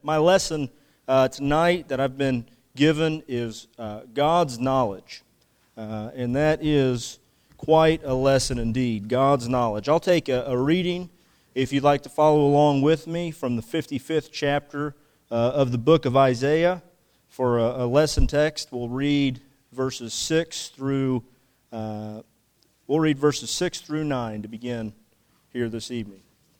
My lesson tonight that I've been given is God's knowledge. And that is quite a lesson indeed, God's knowledge. I'll take a reading, if you'd like to follow along with me, from the 55th chapter of the book of Isaiah. For a lesson text, we'll read verses 6 through 9 to begin here this evening.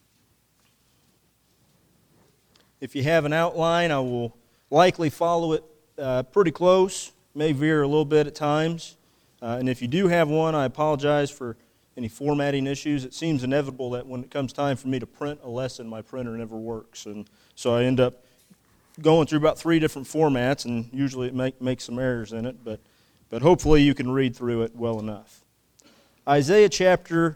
If you have an outline, I will likely follow it pretty close, may veer a little bit at times. And if you do have one, I apologize for any formatting issues. It seems inevitable that when it comes time for me to print a lesson, my printer never works. And so I end up going through about 3 different formats, and usually it makes some errors in it, but hopefully you can read through it well enough. Isaiah chapter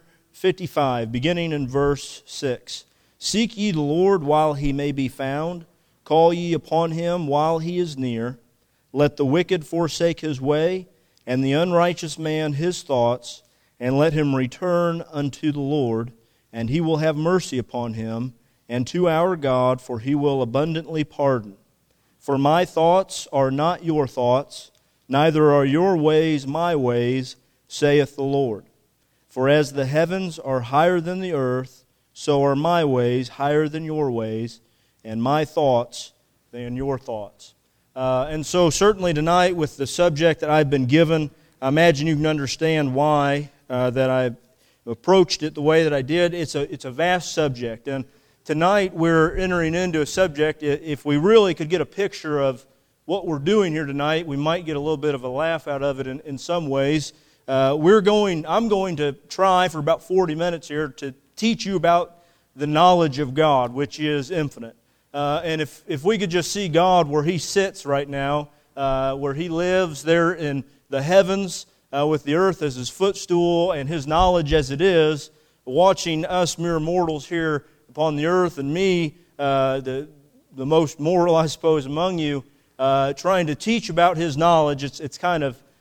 55, beginning in verse 6. Seek ye the Lord while he may be found. Call ye upon him while he is near. Let the wicked forsake his way, and the unrighteous man his thoughts, and let him return unto the Lord, and he will have mercy upon him, and to our God, for he will abundantly pardon. For my thoughts are not your thoughts, neither are your ways my ways, saith the Lord. For as the heavens are higher than the earth, so are my ways higher than your ways, and my thoughts than your thoughts. And so certainly tonight, with the subject that I've been given, I imagine you can understand why that I approached it the way that I did. It's a vast subject, and tonight we're entering into a subject. If we really could get a picture of what we're doing here tonight, we might get a little bit of a laugh out of it in some ways. I'm going to try for about 40 minutes here to teach you about the knowledge of God, which is infinite. And if we could just see God where He sits right now, where He lives there in the heavens, with the earth as His footstool and His knowledge as it is, watching us mere mortals here upon the earth, and me, the most mortal, I suppose, among you, trying to teach about His knowledge, it's kind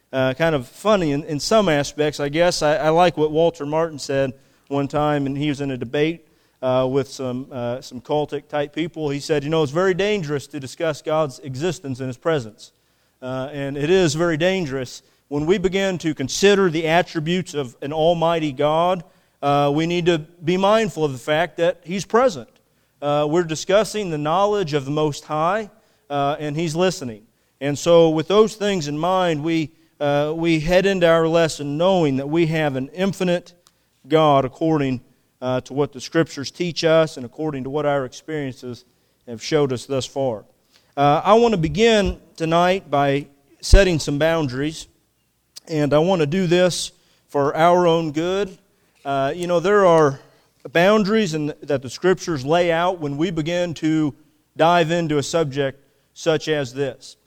of funny in some aspects, I guess. I like what Walter Martin said one time, and he was in a debate with some cultic type people. He said, it's very dangerous to discuss God's existence in His presence. And it is very dangerous. When we begin to consider the attributes of an almighty God, we need to be mindful of the fact that He's present. We're discussing the knowledge of the Most High, and He's listening. And so with those things in mind, we head into our lesson knowing that we have an infinite God according to what the Scriptures teach us and according to what our experiences have showed us thus far. I want to begin tonight by setting some boundaries, and I want to do this for our own good. There are boundaries that the Scriptures lay out when we begin to dive into a subject such as this.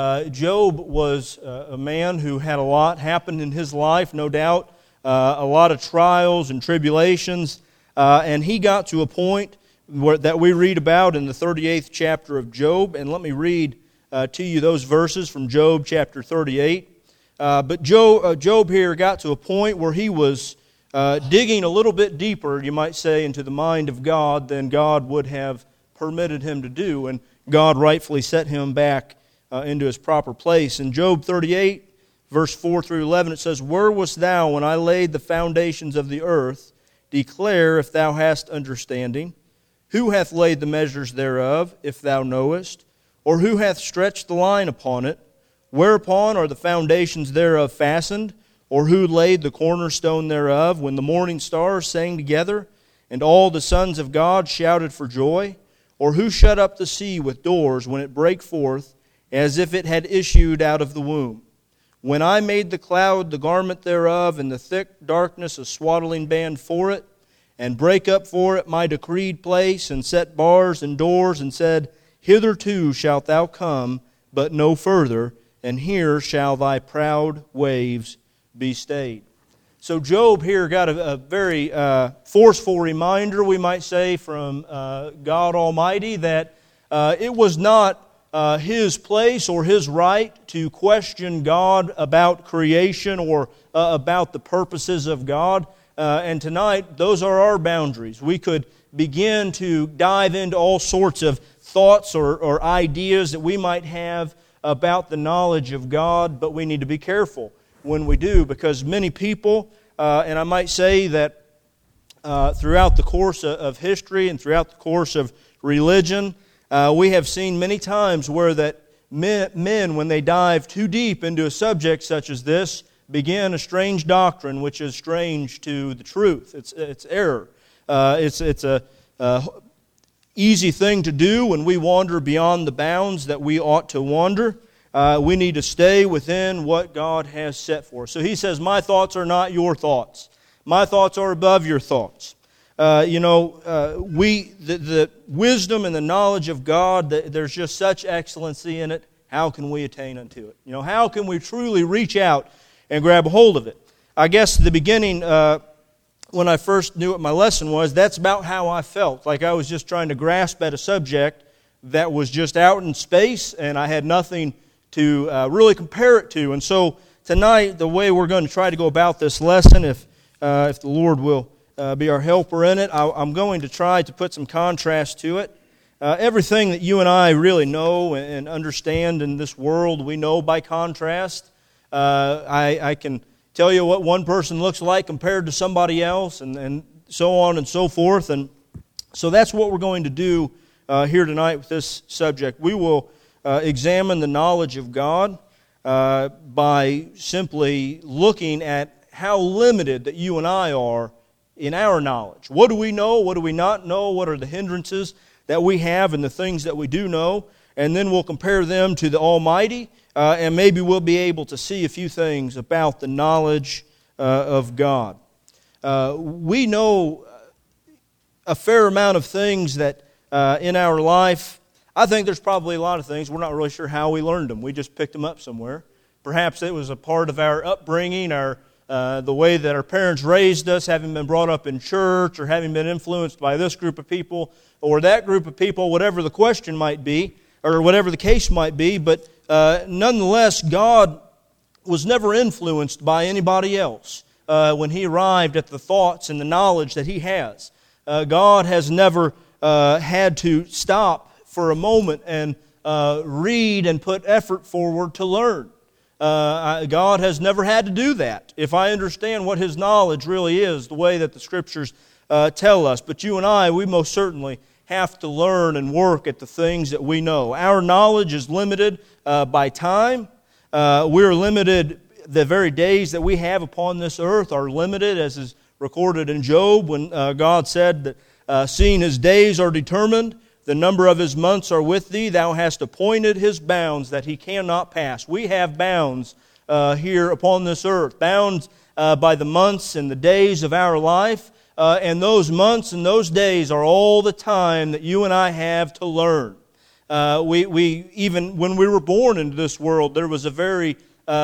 Job was a man who had a lot happen in his life, no doubt, a lot of trials and tribulations, and he got to a point that we read about in the 38th chapter of Job, and let me read to you those verses from Job chapter 38. But Job here got to a point where he was digging a little bit deeper, you might say, into the mind of God than God would have permitted him to do, and God rightfully set him back into his proper place. In Job 38, verse 4 through 11, it says, Where wast thou when I laid the foundations of the earth? Declare if thou hast understanding. Who hath laid the measures thereof, if thou knowest? Or who hath stretched the line upon it? Whereupon are the foundations thereof fastened? Or who laid the cornerstone thereof, when the morning stars sang together, and all the sons of God shouted for joy? Or who shut up the sea with doors, when it brake forth, as if it had issued out of the womb? When I made the cloud the garment thereof, and the thick darkness a swaddling band for it, and brake up for it my decreed place, and set bars and doors, and said, Hitherto shalt thou come, but no further, and here shall thy proud waves be stayed. So Job here got a very forceful reminder, we might say, from God Almighty that it was not his place or his right to question God about creation or about the purposes of God. And tonight, those are our boundaries. We could begin to dive into all sorts of thoughts or ideas that we might have about the knowledge of God, but we need to be careful when we do, because many people, and I might say that throughout the course of history and throughout the course of religion, we have seen many times where that men, when they dive too deep into a subject such as this, begin a strange doctrine which is strange to the truth. It's error. It's a easy thing to do when we wander beyond the bounds that we ought to wander. We need to stay within what God has set for us. So he says, my thoughts are not your thoughts. My thoughts are above your thoughts. The wisdom and the knowledge of God, there's just such excellency in it. How can we attain unto it? How can we truly reach out and grab a hold of it? I guess the beginning, when I first knew what my lesson was, that's about how I felt. Like I was just trying to grasp at a subject that was just out in space, and I had nothing to really compare it to. And so tonight, the way we're going to try to go about this lesson, if the Lord will be our helper in it, I'm going to try to put some contrast to it. Everything that you and I really know and understand in this world, we know by contrast. I can tell you what one person looks like compared to somebody else, and so on and so forth. And so that's what we're going to do here tonight with this subject. We will examine the knowledge of God by simply looking at how limited that you and I are in our knowledge. What do we know? What do we not know? What are the hindrances that we have and the things that we do know? And then we'll compare them to the Almighty, and maybe we'll be able to see a few things about the knowledge of God. We know a fair amount of things that in our life. I think there's probably a lot of things we're not really sure how we learned them. We just picked them up somewhere. Perhaps it was a part of our upbringing, the way that our parents raised us, having been brought up in church, or having been influenced by this group of people or that group of people, whatever the question might be, or whatever the case might be. But nonetheless, God was never influenced by anybody else when He arrived at the thoughts and the knowledge that He has. God has never had to stop for a moment and read and put effort forward to learn. God has never had to do that, if I understand what His knowledge really is, the way that the Scriptures tell us. But you and I, we most certainly have to learn and work at the things that we know. Our knowledge is limited by time. We're limited, the very days that we have upon this earth are limited, as is recorded in Job, when God said that seeing His days are determined, the number of His months are with thee. Thou hast appointed His bounds that He cannot pass. We have bounds here upon this earth, bounds by the months and the days of our life. And those months and those days are all the time that you and I have to learn. We even when we were born into this world, there was a very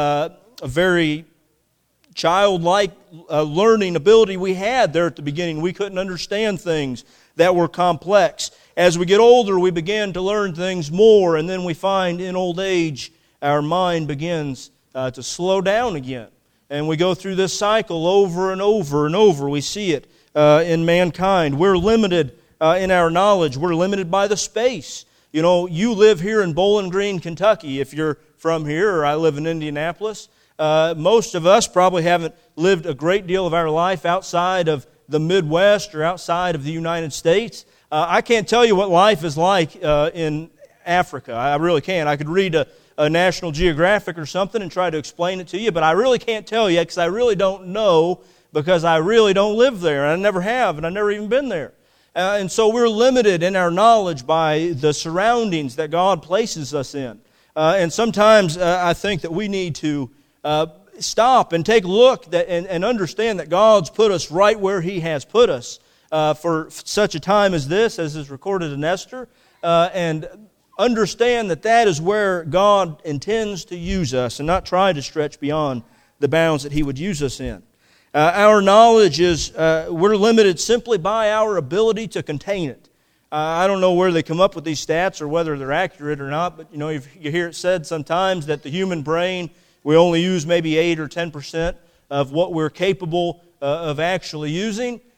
childlike learning ability we had there at the beginning. We couldn't understand things that were complex. As we get older, we begin to learn things more, and then we find in old age our mind begins to slow down again. And we go through this cycle over and over and over. We see it in mankind. We're limited in our knowledge. We're limited by the space. You live here in Bowling Green, Kentucky, if you're from here, or I live in Indianapolis. Most of us probably haven't lived a great deal of our life outside of the Midwest or outside of the United States. I can't tell you what life is like in Africa. I really can't. I could read a National Geographic or something and try to explain it to you, but I really can't tell you because I really don't know, because I really don't live there. I never have, and I've never even been there. And so we're limited in our knowledge by the surroundings that God places us in. And sometimes I think that we need to stop and take a look and understand that God's put us right where He has put us for such a time as this, as is recorded in Esther, and understand that that is where God intends to use us and not try to stretch beyond the bounds that He would use us in. Our knowledge is, we're limited simply by our ability to contain it. I don't know where they come up with these stats or whether they're accurate or not, but you hear it said sometimes that the human brain, we only use maybe 8 or 10% of what we're capable of actually using.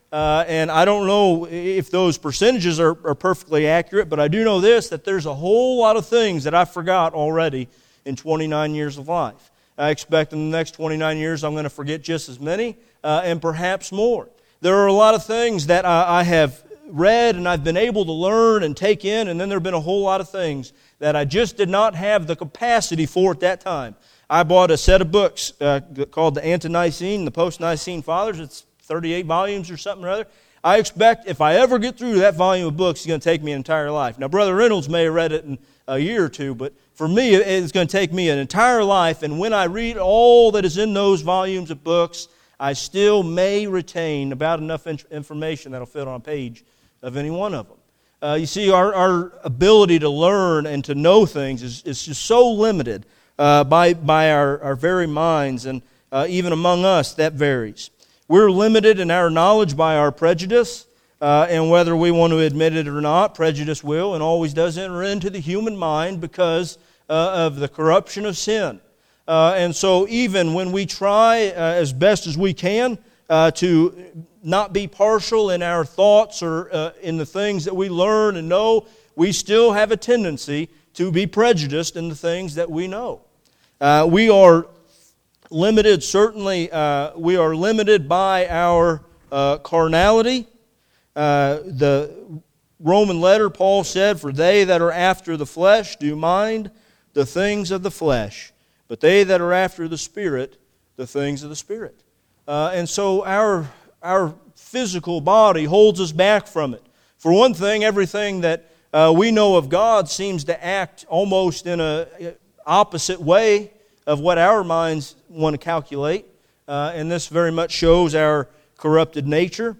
And I don't know if those percentages are perfectly accurate, but I do know this, that there's a whole lot of things that I forgot already in 29 years of life. I expect in the next 29 years I'm going to forget just as many and perhaps more. There are a lot of things that I have read and I've been able to learn and take in, and then there have been a whole lot of things that I just did not have the capacity for at that time. I bought a set of books called the Ante-Nicene, the Post-Nicene Fathers. It's 38 volumes or something or other. I expect if I ever get through that volume of books, it's going to take me an entire life. Now, Brother Reynolds may have read it in a year or two, but for me, it's going to take me an entire life, and when I read all that is in those volumes of books, I still may retain about enough information that will fit on a page of any one of them. You see, our ability to learn and to know things is just so limited by our very minds, and even among us, that varies. We're limited in our knowledge by our prejudice, and whether we want to admit it or not, prejudice will and always does enter into the human mind because of the corruption of sin. And so even when we try as best as we can to not be partial in our thoughts or in the things that we learn and know, we still have a tendency to be prejudiced in the things that we know. We are limited, certainly, we are limited by our carnality. The Roman letter, Paul said, "For they that are after the flesh do mind the things of the flesh, but they that are after the Spirit, the things of the Spirit." And so our physical body holds us back from it. For one thing, everything that we know of God seems to act almost in an opposite way of what our minds want to calculate. And this very much shows our corrupted nature.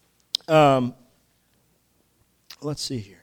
Let's see here.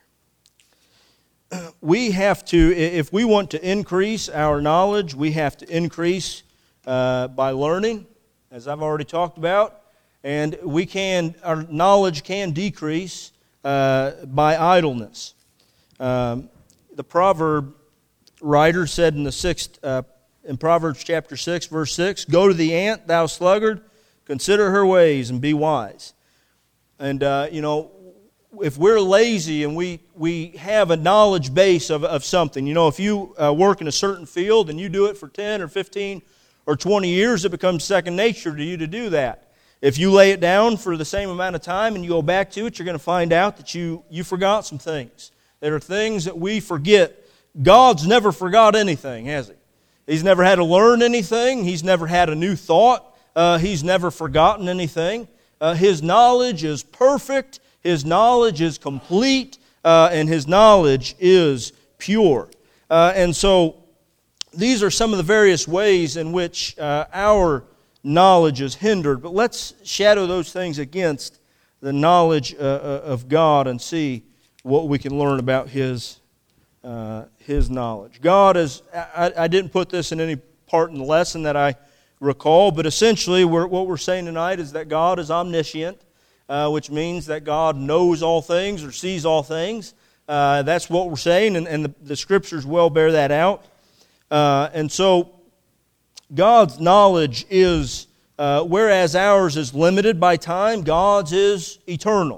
We have to, if we want to increase our knowledge, we have to increase by learning, as I've already talked about. And our knowledge can decrease by idleness. The proverb writer said in Proverbs chapter 6, verse 6, "Go to the ant, thou sluggard, consider her ways and be wise." And, if we're lazy and we have a knowledge base of something, if you work in a certain field and you do it for 10 or 15 or 20 years, it becomes second nature to you to do that. If you lay it down for the same amount of time and you go back to it, you're going to find out that you forgot some things. There are things that we forget. God's never forgot anything, has He? He's never had to learn anything. He's never had a new thought. He's never forgotten anything. His knowledge is perfect. His knowledge is complete. And His knowledge is pure. And so these are some of the various ways in which our knowledge is hindered. But let's shadow those things against the knowledge of God and see what we can learn about His knowledge. God is, I didn't put this in any part in the lesson that I recall, but essentially what we're saying tonight is that God is omniscient, which means that God knows all things or sees all things. That's what we're saying, and the Scriptures well bear that out. And so God's knowledge is, whereas ours is limited by time, God's is eternal.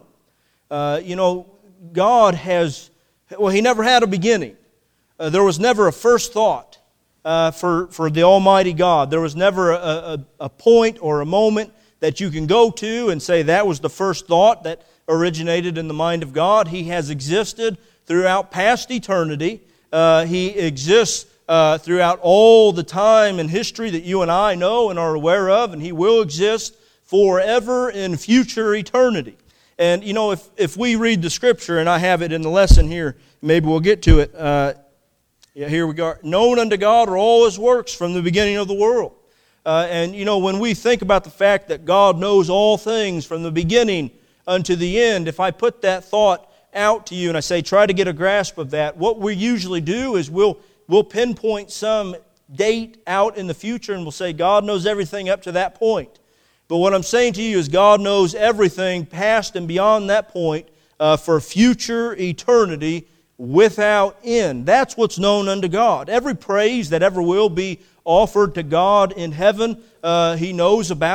God has, He never had a beginning. There was never a first thought for the Almighty God. There was never a point or a moment that you can go to and say that was the first thought that originated in the mind of God. He has existed throughout past eternity. He exists throughout all the time and history that you and I know and are aware of, and He will exist forever in future eternity. And, if we read the Scripture, and I have it in the lesson here, maybe we'll get to it. Here we go. "Known unto God are all His works from the beginning of the world." And, when we think about the fact that God knows all things from the beginning unto the end, if I put that thought out to you and I say, try to get a grasp of that, what we usually do is we'll pinpoint some date out in the future and we'll say, God knows everything up to that point. But what I'm saying to you is God knows everything past and beyond that point for future eternity without end. That's what's known unto God. Every praise that ever will be offered to God in heaven, He knows about it.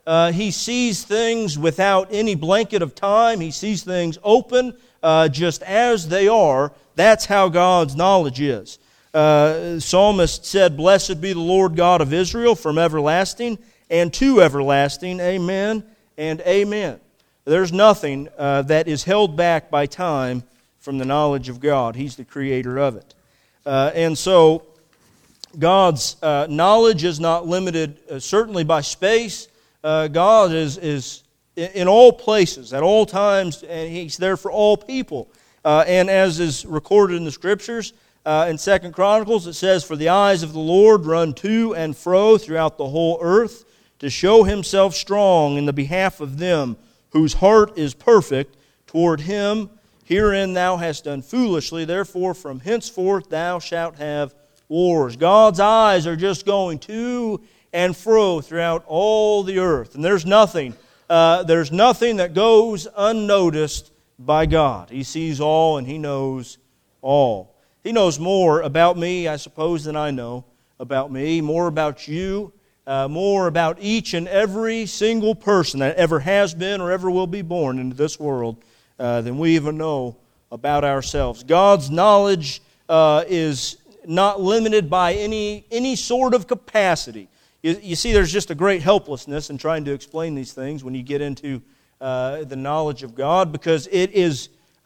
He sees things without any blanket of time. He sees things open just as they are. That's how God's knowledge is. The psalmist said, "Blessed be the Lord God of Israel from everlasting and to everlasting. Amen and amen." There's nothing that is held back by time from the knowledge of God. He's the creator of it. And so God's knowledge is not limited certainly by space. God is in all places, at all times, and He's there for all people. And as is recorded in the Scriptures, in 2 Chronicles, it says, "For the eyes of the Lord run to and fro throughout the whole earth, to show Himself strong in the behalf of them whose heart is perfect toward Him. Herein thou hast done foolishly, therefore from henceforth thou shalt have wars." God's eyes are just going to and fro throughout all the earth. And there's nothing that goes unnoticed by God. He sees all and He knows all. He knows more about me, I suppose, than I know about me, more about you, more about each and every single person that ever has been or ever will be born into this world than we even know about ourselves. God's knowledge is not limited by any sort of capacity. You see, there's just a great helplessness in trying to explain these things when you get into the knowledge of God, because it is,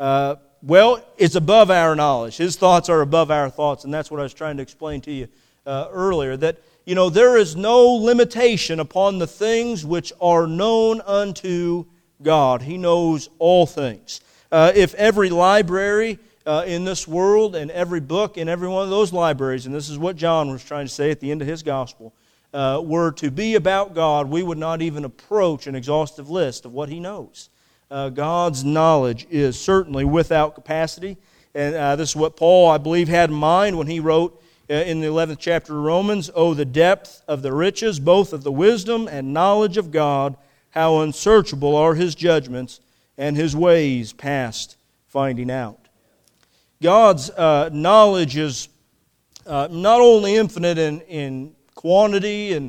it's above our knowledge. His thoughts are above our thoughts, and that's what I was trying to explain to you earlier, that there is no limitation upon the things which are known unto God. He knows all things. If every library in this world and every book in every one of those libraries, and this is what John was trying to say at the end of his gospel, were to be about God, we would not even approach an exhaustive list of what He knows. God's knowledge is certainly without capacity, and this is what Paul, I believe, had in mind when he wrote in the 11th chapter of Romans, "Oh, the depth of the riches, both of the wisdom and knowledge of God, how unsearchable are His judgments, and His ways past finding out." God's knowledge is not only infinite in quantity and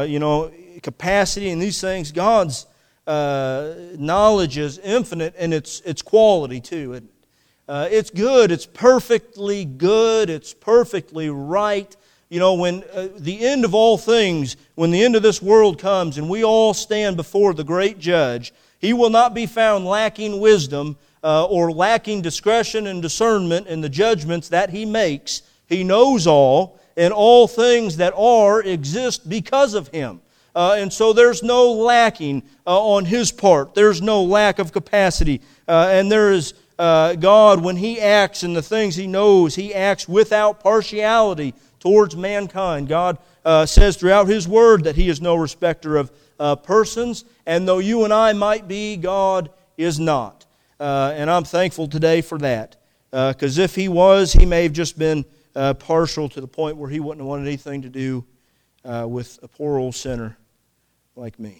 capacity and these things. God's knowledge is infinite in its quality too. Isn't it? It's good. It's perfectly good. It's perfectly right. When the end of all things, when the end of this world comes and we all stand before the great Judge, He will not be found lacking wisdom or lacking discretion and discernment in the judgments that He makes. He knows all, and all things that are exist because of Him. And so there's no lacking on His part. There's no lack of capacity. And there is God, when He acts in the things He knows, He acts without partiality towards mankind. God says throughout His Word that He is no respecter of persons, and though you and I might be, God is not. And I'm thankful today for that, because if He was, He may have just been partial to the point where He wouldn't have wanted anything to do with a poor old sinner like me.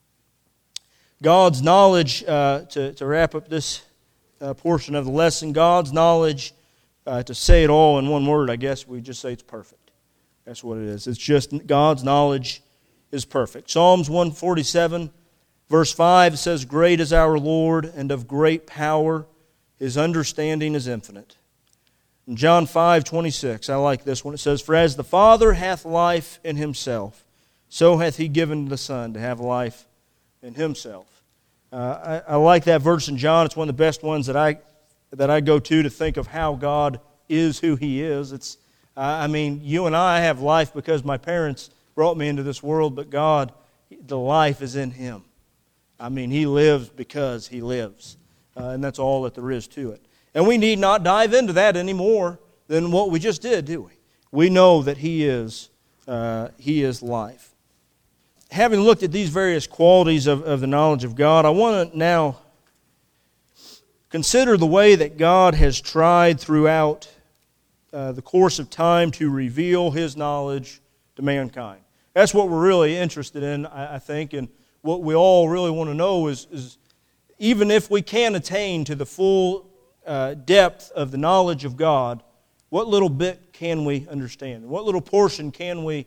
God's knowledge, to wrap up this portion of the lesson, God's knowledge, to say it all in one word, I guess we just say it's perfect. That's what it is. It's just God's knowledge is perfect. Psalms 147, verse 5 says, "Great is our Lord, and of great power. His understanding is infinite." In John 5:26, I like this one. It says, "For as the Father hath life in Himself, so hath He given the Son to have life in Himself." I like that verse in John. It's one of the best ones that I go to think of how God is who He is. It's, you and I have life because my parents brought me into this world, but God, the life is in Him. He lives because He lives. And that's all that there is to it. And we need not dive into that any more than what we just did, do we? We know that He is life. Having looked at these various qualities of the knowledge of God, I want to now consider the way that God has tried throughout the course of time to reveal His knowledge to mankind. That's what we're really interested in, I think, and what we all really want to know is even if we can attain to the full depth of the knowledge of God, what little bit can we understand? What little portion can we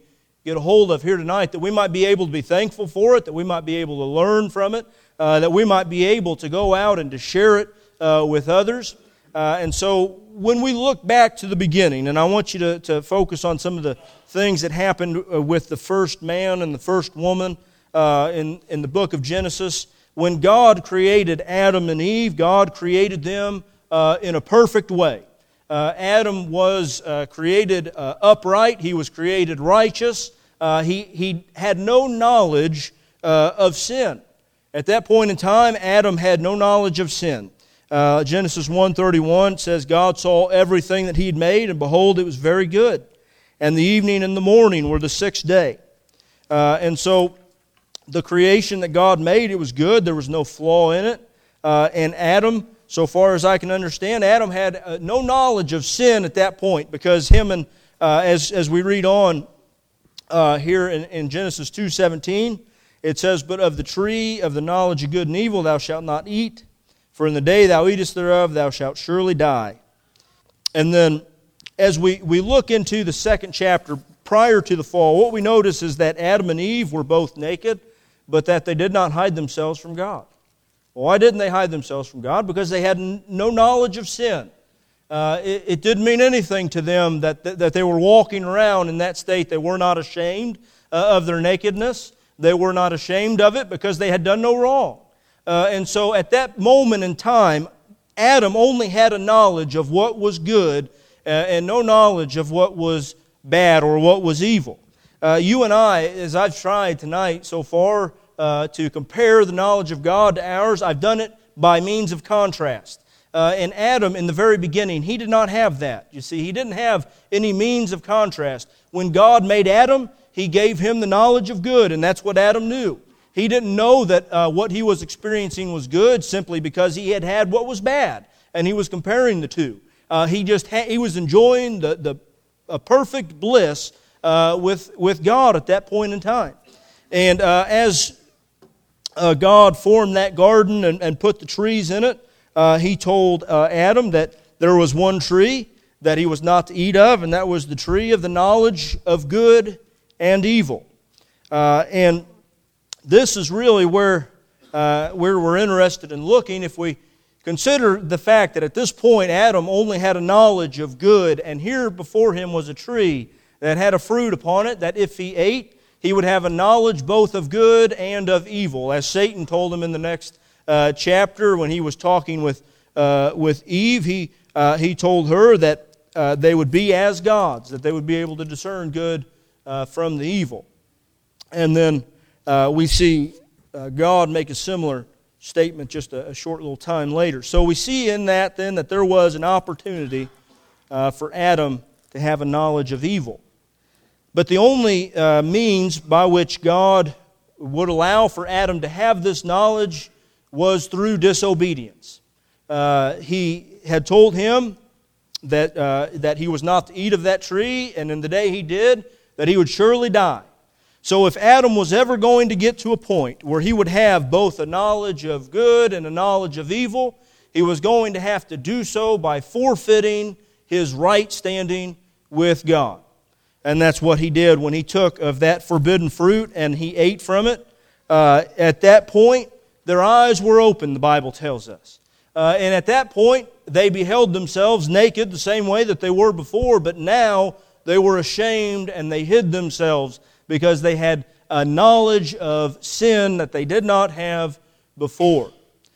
get a hold of here tonight, that we might be able to be thankful for it, that we might be able to learn from it, that we might be able to go out and to share it with others. And so when we look back to the beginning, and I want you to focus on some of the things that happened with the first man and the first woman in the book of Genesis. When God created Adam and Eve, God created them in a perfect way. Adam was created upright. He was created righteous. He had no knowledge of sin. At that point in time, Adam had no knowledge of sin. Genesis 1:31 says, God saw everything that He had made, and behold, it was very good. And the evening and the morning were the sixth day. And so the creation that God made, it was good. There was no flaw in it. And Adam, so far as I can understand, Adam had no knowledge of sin at that point, because him and, as we read on here in Genesis 2:17, it says, But of the tree of the knowledge of good and evil thou shalt not eat, for in the day thou eatest thereof thou shalt surely die. And then as we look into the second chapter prior to the fall, what we notice is that Adam and Eve were both naked, but that they did not hide themselves from God. Why didn't they hide themselves from God? Because they had no knowledge of sin. It didn't mean anything to them that they were walking around in that state. They were not ashamed of their nakedness. They were not ashamed of it because they had done no wrong. And so at that moment in time, Adam only had a knowledge of what was good and no knowledge of what was bad or what was evil. You and I, as I've tried tonight so far to compare the knowledge of God to ours, I've done it by means of contrast. And Adam, in the very beginning, he did not have that. You see, he didn't have any means of contrast. When God made Adam, He gave him the knowledge of good, and that's what Adam knew. He didn't know that what he was experiencing was good simply because he had had what was bad, and he was comparing the two. He was enjoying the perfect bliss with God at that point in time. And as God formed that garden and put the trees in it, He told Adam that there was one tree that he was not to eat of, and that was the tree of the knowledge of good and evil. And this is really where we're interested in looking. If we consider the fact that at this point Adam only had a knowledge of good, and here before him was a tree that had a fruit upon it, that if he ate, he would have a knowledge both of good and of evil. As Satan told him in the next chapter when he was talking with Eve, he told her that they would be as gods, that they would be able to discern good from the evil. And then we see God make a similar statement just a short little time later. So we see in that then that there was an opportunity for Adam to have a knowledge of evil. But the only means by which God would allow for Adam to have this knowledge was through disobedience. He had told him that he was not to eat of that tree, and in the day he did, that he would surely die. So if Adam was ever going to get to a point where he would have both a knowledge of good and a knowledge of evil, he was going to have to do so by forfeiting his right standing with God. And that's what he did when he took of that forbidden fruit and he ate from it. At that point, their eyes were open, the Bible tells us. And at that point, they beheld themselves naked the same way that they were before, but now they were ashamed and they hid themselves because they had a knowledge of sin that they did not have before.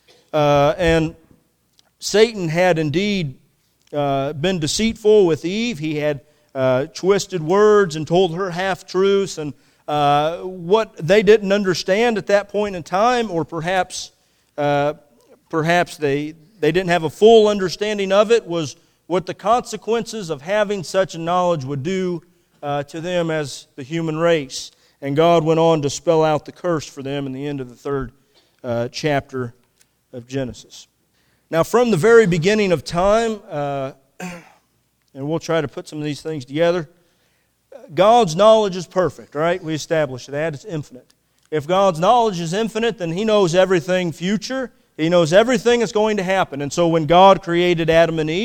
And Satan had indeed been deceitful with Eve. He had twisted words and told her half-truths, and what they didn't understand at that point in time, or perhaps they didn't have a full understanding of it, was what the consequences of having such a knowledge would do to them as the human race. And God went on to spell out the curse for them in the end of the third chapter of Genesis. Now, from the very beginning of time, and we'll try to put some of these things together, God's knowledge is perfect, right? We established that. It's infinite. If God's knowledge is infinite, then He knows everything future. He knows everything that's going to happen. And so when God created Adam and Eve,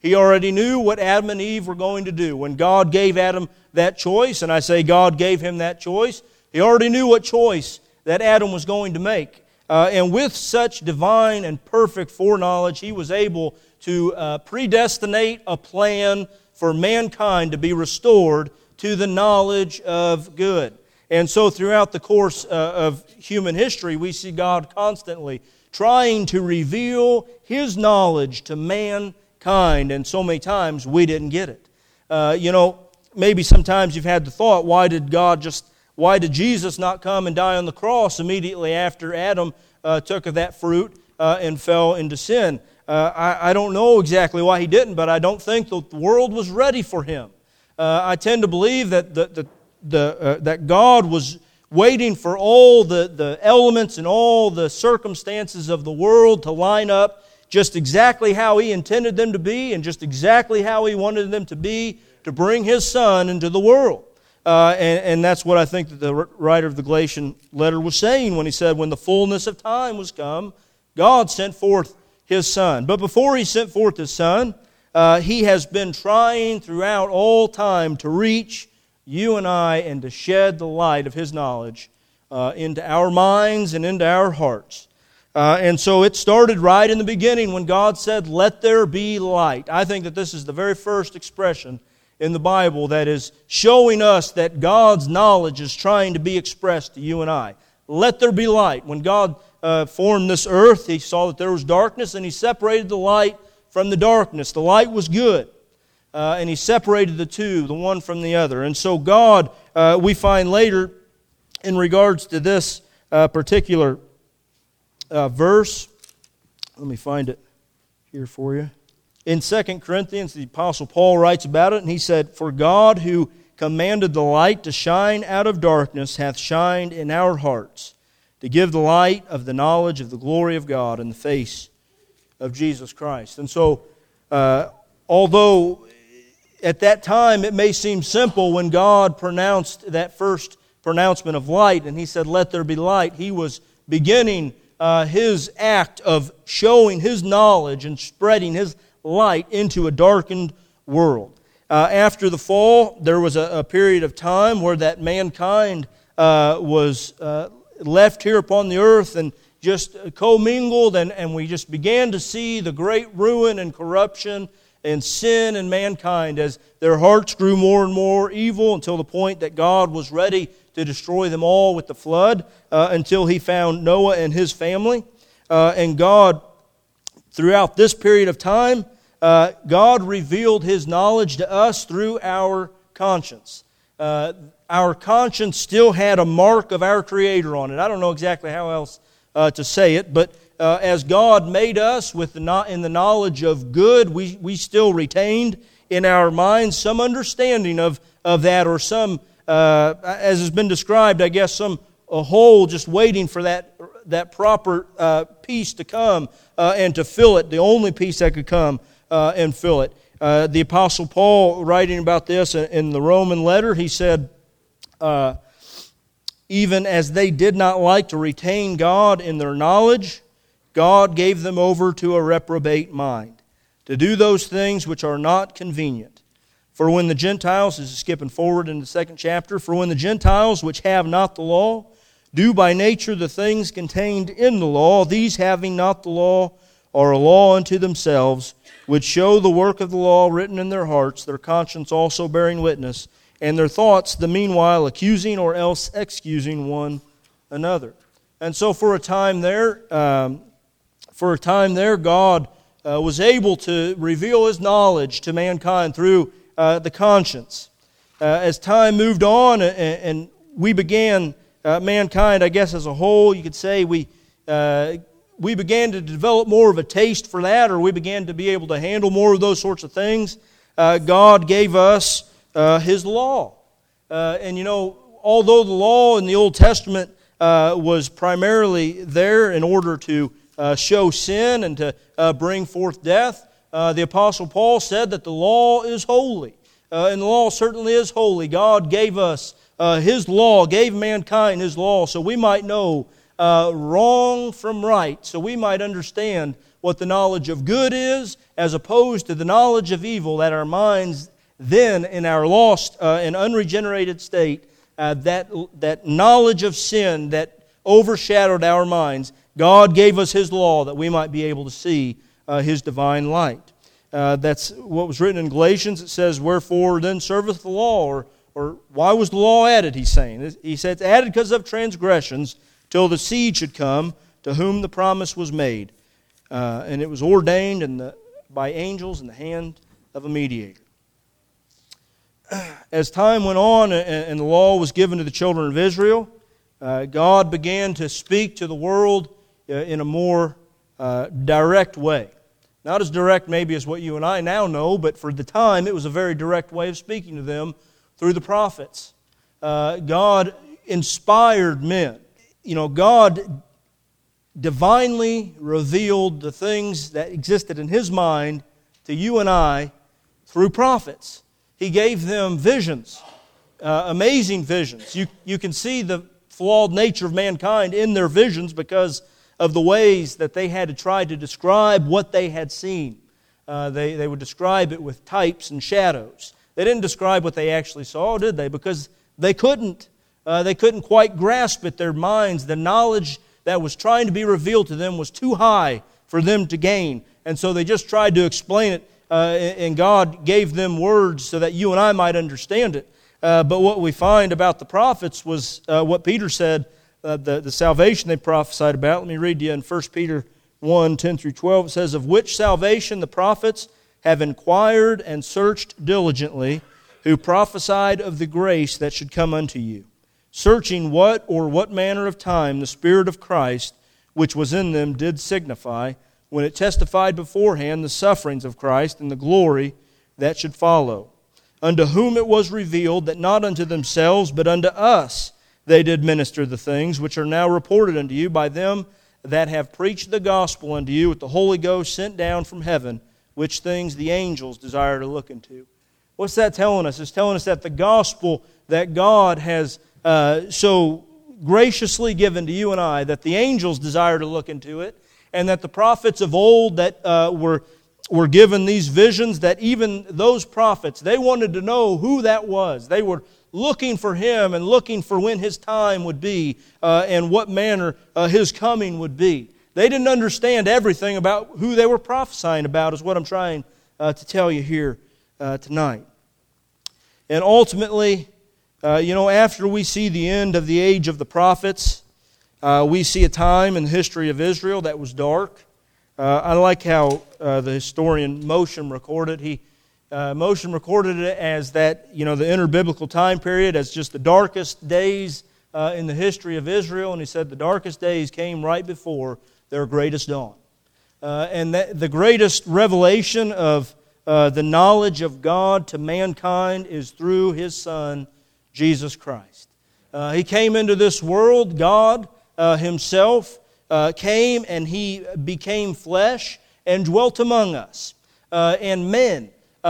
He already knew what Adam and Eve were going to do. When God gave Adam that choice, and I say God gave him that choice, He already knew what choice that Adam was going to make. And with such divine and perfect foreknowledge, He was able to predestinate a plan for mankind to be restored to the knowledge of good. And so throughout the course of human history, we see God constantly trying to reveal His knowledge to mankind, and so many times we didn't get it. Maybe sometimes you've had the thought, why did Jesus not come and die on the cross immediately after Adam took of that fruit and fell into sin? I don't know exactly why He didn't, but I don't think the world was ready for Him. I tend to believe that that God was waiting for all the elements and all the circumstances of the world to line up just exactly how He intended them to be and just exactly how He wanted them to be to bring His Son into the world. And that's what I think that the writer of the Galatian letter was saying when he said, when the fullness of time was come, God sent forth His Son. But before He sent forth His Son, He has been trying throughout all time to reach you and I and to shed the light of His knowledge into our minds and into our hearts. And so it started right in the beginning when God said, let there be light. I think that this is the very first expression in the Bible that is showing us that God's knowledge is trying to be expressed to you and I. Let there be light. When God formed this earth, He saw that there was darkness and He separated the light from the darkness. The light was good. And He separated the two, the one from the other. And so God, we find later, in regards to this particular verse, let me find it here for you. In 2 Corinthians, the Apostle Paul writes about it, and he said, for God who commanded the light to shine out of darkness hath shined in our hearts, to give the light of the knowledge of the glory of God in the face of Jesus Christ. And so, although at that time it may seem simple when God pronounced that first pronouncement of light, and He said, let there be light, He was beginning His act of showing His knowledge and spreading His light into a darkened world. After the fall, there was a period of time where that mankind was left here upon the earth and just commingled, and we just began to see the great ruin and corruption and sin in mankind as their hearts grew more and more evil until the point that God was ready to destroy them all with the flood until He found Noah and his family. And God, throughout this period of time, God revealed His knowledge to us through our conscience. Our conscience still had a mark of our Creator on it. I don't know exactly how else to say it, but as God made us in the knowledge of good, we still retained in our minds some understanding of that, or some, as has been described, I guess, a hole just waiting for that proper piece to come and to fill it, the only piece that could come and fill it. The Apostle Paul, writing about this in the Roman letter, he said, even as they did not like to retain God in their knowledge, God gave them over to a reprobate mind, to do those things which are not convenient. For when the Gentiles, this is skipping forward in the second chapter, for when the Gentiles which have not the law do by nature the things contained in the law, these having not the law are a law unto themselves, which show the work of the law written in their hearts, their conscience also bearing witness, and their thoughts the meanwhile accusing or else excusing one another. And so for a time there, God was able to reveal His knowledge to mankind through the conscience. As time moved on and we began, mankind, I guess as a whole, you could say we began to develop more of a taste for that, or we began to be able to handle more of those sorts of things. God gave us His law. And although the law in the Old Testament was primarily there in order to show sin and to bring forth death, the Apostle Paul said that the law is holy. And the law certainly is holy. God gave us His law, gave mankind His law, so we might know wrong from right, so we might understand what the knowledge of good is as opposed to the knowledge of evil that our minds then, in our lost and unregenerated state, that knowledge of sin that overshadowed our minds, God gave us His law that we might be able to see His divine light. That's what was written in Galatians. It says, "Wherefore then serveth the law?" Or why was the law added, he's saying. He said, it's added because of transgressions, till the seed should come, to whom the promise was made. And it was ordained by angels in the hand of a mediator. As time went on and the law was given to the children of Israel, God began to speak to the world in a more direct way. Not as direct maybe as what you and I now know, but for the time it was a very direct way of speaking to them through the prophets. God inspired men. God divinely revealed the things that existed in His mind to you and I through prophets. He gave them visions, amazing visions. You can see the flawed nature of mankind in their visions because of the ways that they had to try to describe what they had seen. They would describe it with types and shadows. They didn't describe what they actually saw, did they? Because they couldn't. They couldn't quite grasp it. Their minds, the knowledge that was trying to be revealed to them was too high for them to gain. And so they just tried to explain it, and God gave them words so that you and I might understand it. But what we find about the prophets was what Peter said, the salvation they prophesied about. Let me read to you in 1 Peter 1, 10 through 12. It says, "Of which salvation the prophets have inquired and searched diligently, who prophesied of the grace that should come unto you, searching what manner of time the Spirit of Christ, which was in them, did signify, when it testified beforehand the sufferings of Christ and the glory that should follow. Unto whom it was revealed that not unto themselves, but unto us they did minister the things which are now reported unto you by them that have preached the gospel unto you with the Holy Ghost sent down from heaven, which things the angels desire to look into." What's that telling us? It's telling us that the gospel that God has so graciously given to you and I, that the angels desire to look into it, and that the prophets of old that were given these visions, that even those prophets, they wanted to know who that was. They were looking for Him and looking for when His time would be and what manner His coming would be. They didn't understand everything about who they were prophesying about, is what I'm trying to tell you here tonight. And ultimately, after we see the end of the age of the prophets, we see a time in the history of Israel that was dark. I like how the historian Moshe recorded. Moshe recorded it as that, the interbiblical time period as just the darkest days in the history of Israel. And he said the darkest days came right before their greatest dawn. And that the greatest revelation of the knowledge of God to mankind is through His Son, Jesus Christ. He came into this world. God Himself came and He became flesh and dwelt among us. And men,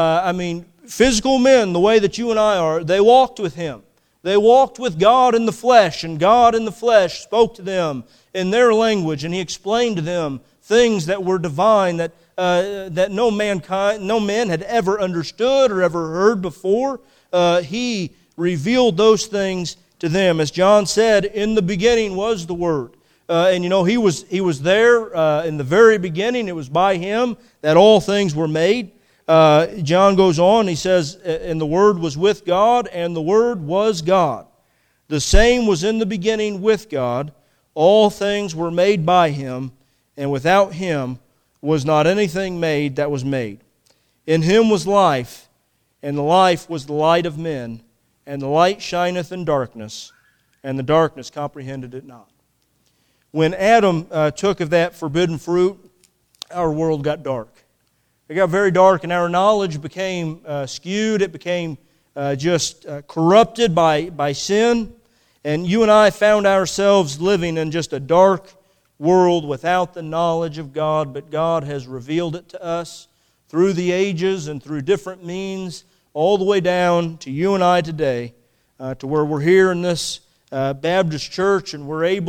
physical men, the way that you and I are, they walked with Him. They walked with God in the flesh, and God in the flesh spoke to them in their language, and He explained to them things that were divine, that no man had ever understood or ever heard before. He revealed those things to them. As John said, in the beginning was the Word. He was there in the very beginning. It was by Him that all things were made. John goes on, he says, "And the Word was with God, and the Word was God. The same was in the beginning with God. All things were made by Him, and without Him was not anything made that was made. In Him was life, and the life was the light of men. And the light shineth in darkness, and the darkness comprehended it not." When Adam took of that forbidden fruit, our world got dark. It got very dark, and our knowledge became skewed. It became just corrupted by sin. And you and I found ourselves living in just a dark world without the knowledge of God. But God has revealed it to us through the ages and through different means, all the way down to you and I today, to where we're here in this Baptist church, and we're able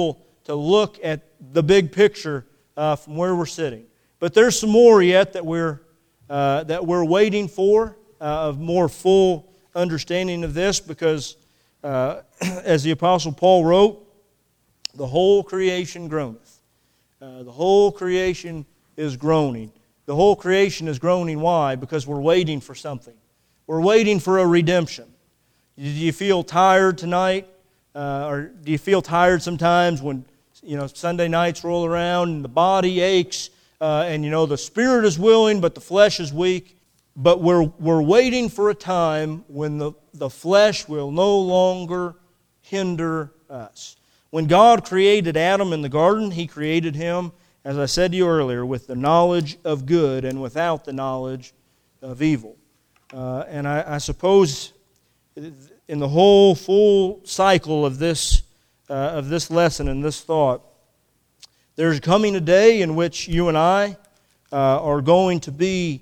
to look at the big picture from where we're sitting. But there's some more yet that we're waiting for, of more full understanding of this, because as the Apostle Paul wrote, the whole creation groaneth. The whole creation is groaning. The whole creation is groaning. Why? Because we're waiting for something. We're waiting for a redemption. Do you feel tired tonight? Or do you feel tired sometimes when Sunday nights roll around and the body aches and the spirit is willing but the flesh is weak? But we're waiting for a time when the flesh will no longer hinder us. When God created Adam in the garden, He created him, as I said to you earlier, with the knowledge of good and without the knowledge of evil. And I suppose in the whole full cycle of this lesson and this thought, there's coming a day in which you and I are going to be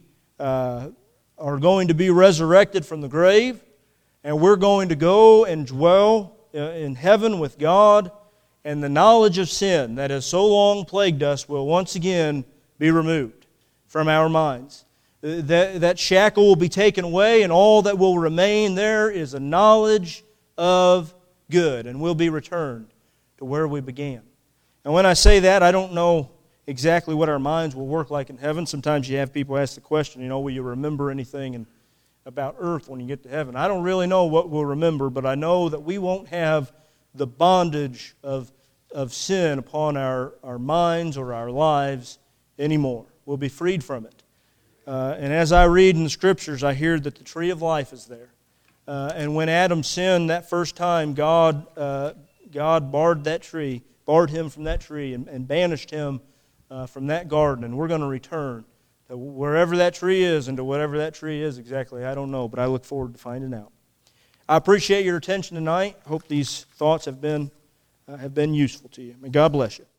resurrected from the grave, and we're going to go and dwell in heaven with God, and the knowledge of sin that has so long plagued us will once again be removed from our minds. That shackle will be taken away, and all that will remain there is a knowledge of good, and we'll be returned to where we began. And when I say that, I don't know exactly what our minds will work like in heaven. Sometimes you have people ask the question, will you remember anything about earth when you get to heaven? I don't really know what we'll remember, but I know that we won't have the bondage of sin upon our minds or our lives anymore. We'll be freed from it. And as I read in the Scriptures, I hear that the tree of life is there. And when Adam sinned that first time, God barred him from that tree and banished him from that garden. And we're going to return to wherever that tree is and to whatever that tree is exactly. I don't know, but I look forward to finding out. I appreciate your attention tonight. I hope these thoughts have been useful to you. May God bless you.